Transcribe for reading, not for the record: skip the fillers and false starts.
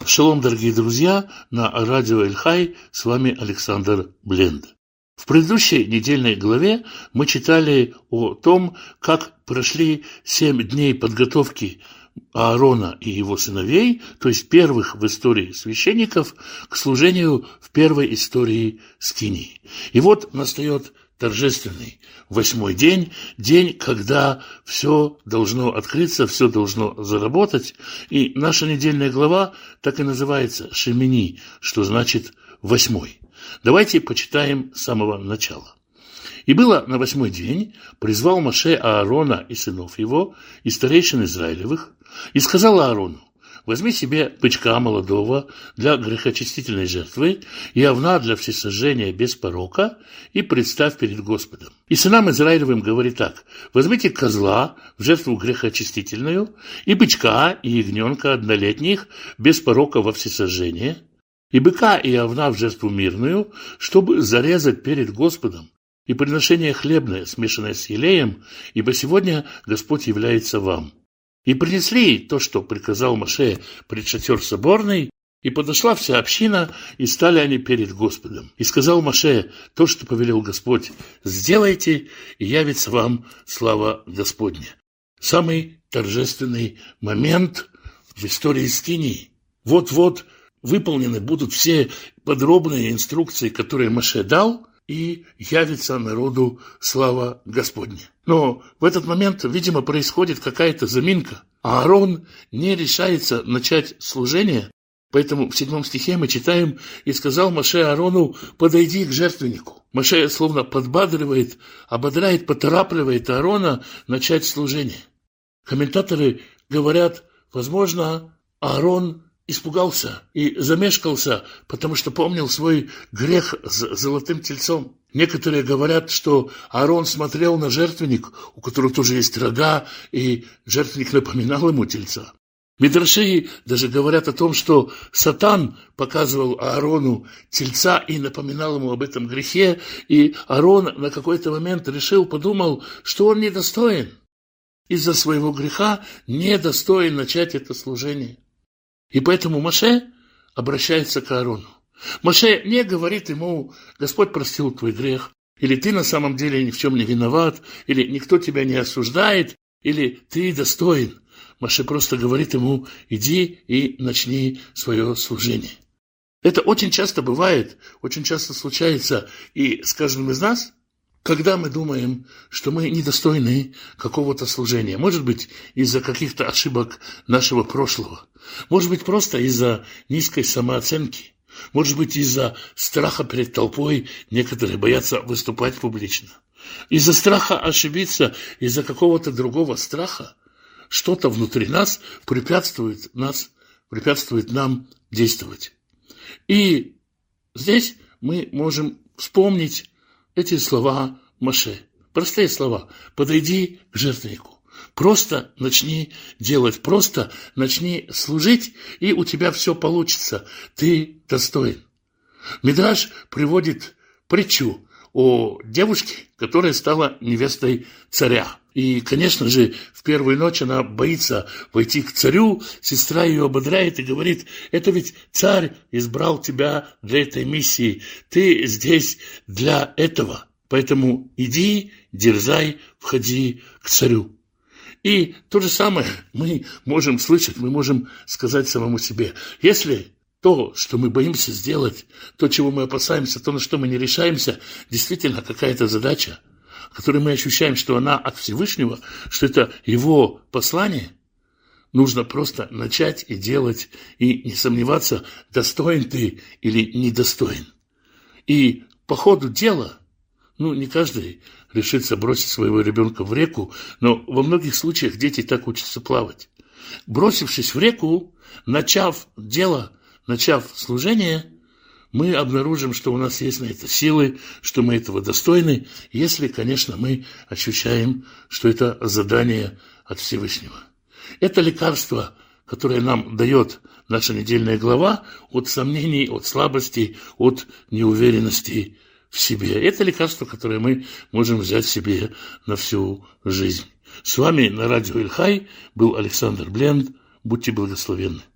Шалом, дорогие друзья, на радио Эль-Хай с вами Александр Бленд. В предыдущей недельной главе мы читали о том, как прошли 7 дней подготовки Аарона и его сыновей, то есть первых в истории священников, к служению в первой истории скинии. И вот настает торжественный 8-й день, день, когда все должно открыться, все должно заработать. И наша недельная глава так и называется «Шемини», что значит «8». Давайте почитаем с самого начала. «И было на 8-й день, призвал Моше Аарона и сынов его, и старейшин Израилевых, и сказал Аарону: возьми себе бычка молодого для грехочистительной жертвы и овна для всесожжения без порока и представь перед Господом. И сынам Израилевым говори так: возьмите козла в жертву грехочистительную и бычка и ягненка однолетних без порока во всесожжение, и быка и овна в жертву мирную, чтобы зарезать перед Господом, и приношение хлебное, смешанное с елеем, ибо сегодня Господь является вам. И принесли то, что приказал Моше пред шатер соборный, и подошла вся община, и стали они перед Господом. И сказал Моше: то, что повелел Господь, сделайте, и явится вам слава Господня. Самый торжественный момент в истории скинии. Вот-вот выполнены будут все подробные инструкции, которые Моше дал, и явится народу слава Господня. Но в этот момент, видимо, происходит какая-то заминка. Аарон не решается начать служение, поэтому в 7 стихе мы читаем: «И сказал Моше Аарону: подойди к жертвеннику». Моше словно подбадривает, ободряет, поторапливает Аарона начать служение. Комментаторы говорят, возможно, Аарон испугался и замешкался, потому что помнил свой грех с золотым тельцом. Некоторые говорят, что Аарон смотрел на жертвенник, у которого тоже есть рога, и жертвенник напоминал ему тельца. Мидраши даже говорят о том, что Сатан показывал Аарону тельца и напоминал ему об этом грехе, и Аарон на какой-то момент подумал, что он недостоин. Из-за своего греха недостоин начать это служение. И поэтому Моше обращается к Аарону. Моше не говорит ему: Господь простил твой грех, или ты на самом деле ни в чем не виноват, или никто тебя не осуждает, или ты достоин. Моше просто говорит ему: иди и начни свое служение. Это очень часто бывает, очень часто случается и с каждым из нас, когда мы думаем, что мы недостойны какого-то служения. Может быть, из-за каких-то ошибок нашего прошлого. Может быть, просто из-за низкой самооценки. Может быть, из-за страха перед толпой некоторые боятся выступать публично. Из-за страха ошибиться, из-за какого-то другого страха что-то внутри нас препятствует нам действовать. И здесь мы можем вспомнить эти слова Моше. Простые слова. Подойди к жертвеннику. Просто начни делать, просто начни служить, и у тебя все получится. Ты достоин. Мидраш приводит притчу о девушке, которая стала невестой царя. И, конечно же, в первую ночь она боится войти к царю, сестра ее ободряет и говорит: это ведь царь избрал тебя для этой миссии, ты здесь для этого, поэтому иди, дерзай, входи к царю. И то же самое мы можем слышать, мы можем сказать самому себе: если то, что мы боимся сделать, то, чего мы опасаемся, то, на что мы не решаемся, действительно какая-то задача, которой мы ощущаем, что она от Всевышнего, что это его послание, нужно просто начать и делать, и не сомневаться, достоин ты или недостоин. И по ходу дела, не каждый решится бросить своего ребенка в реку, но во многих случаях дети так учатся плавать. Бросившись в реку, начав дело, начав служение, мы обнаружим, что у нас есть на это силы, что мы этого достойны, если, конечно, мы ощущаем, что это задание от Всевышнего. Это лекарство, которое нам дает наша недельная глава от сомнений, от слабостей, от неуверенности в себе. Это лекарство, которое мы можем взять себе на всю жизнь. С вами на радио Эль-Хай был Александр Бленд. Будьте благословенны.